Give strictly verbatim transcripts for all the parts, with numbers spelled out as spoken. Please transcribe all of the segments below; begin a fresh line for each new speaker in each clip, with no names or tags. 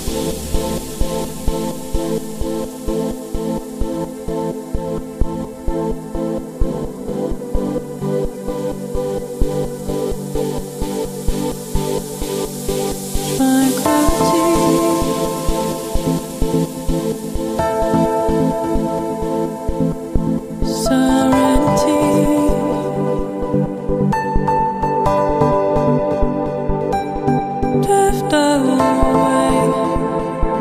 Drift away.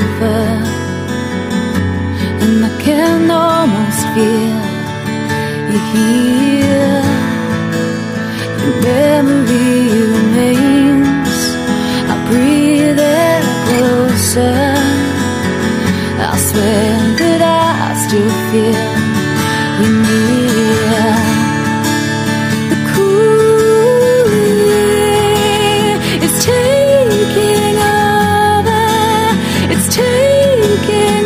over, and I can almost feel you here. Your memory remains. I breathe it closer. I swear that I still feel you near. The cooling is taking over. It's taking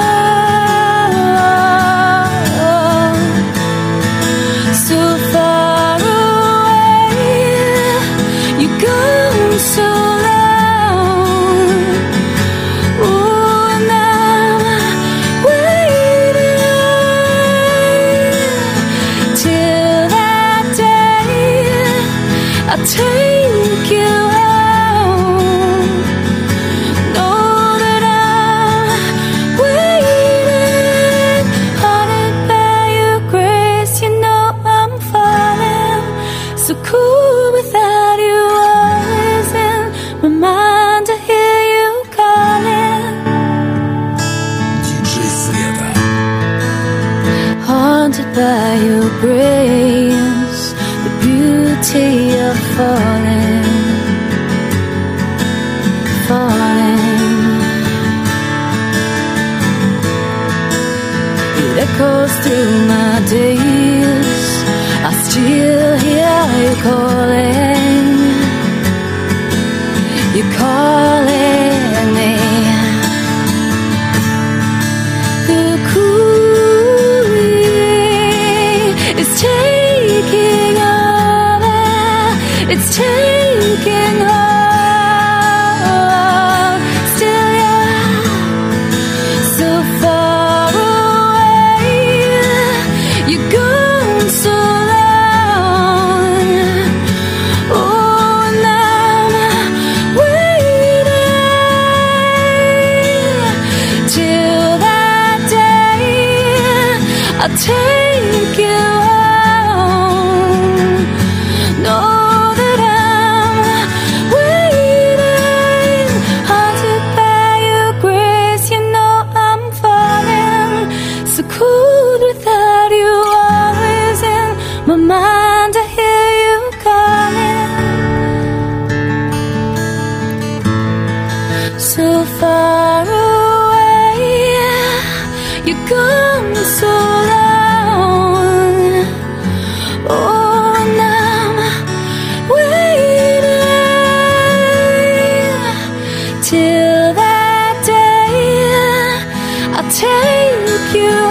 over. So far away, you're gone so long. Oh, and I'm waiting till that day I take you home. Know that I'm waiting, haunted by your grace. You know I'm falling, so cool without you. Always in my mind to hear you calling.
Диджей Света.
Haunted by your grace, the beauty of falling, falling. It echoes through my days. I still hear you calling. You're calling me. The cooling is taking over. It's taking hold. Still you're so far away. You're gone so long. Oh, and I'm waiting till that day I take you home. Know that I'm waiting, haunted by your grace. You know I'm falling, so cool without you. Always in my mind to hear you calling. So far away, you're gone so long. Oh, and I'm waiting till that day I take you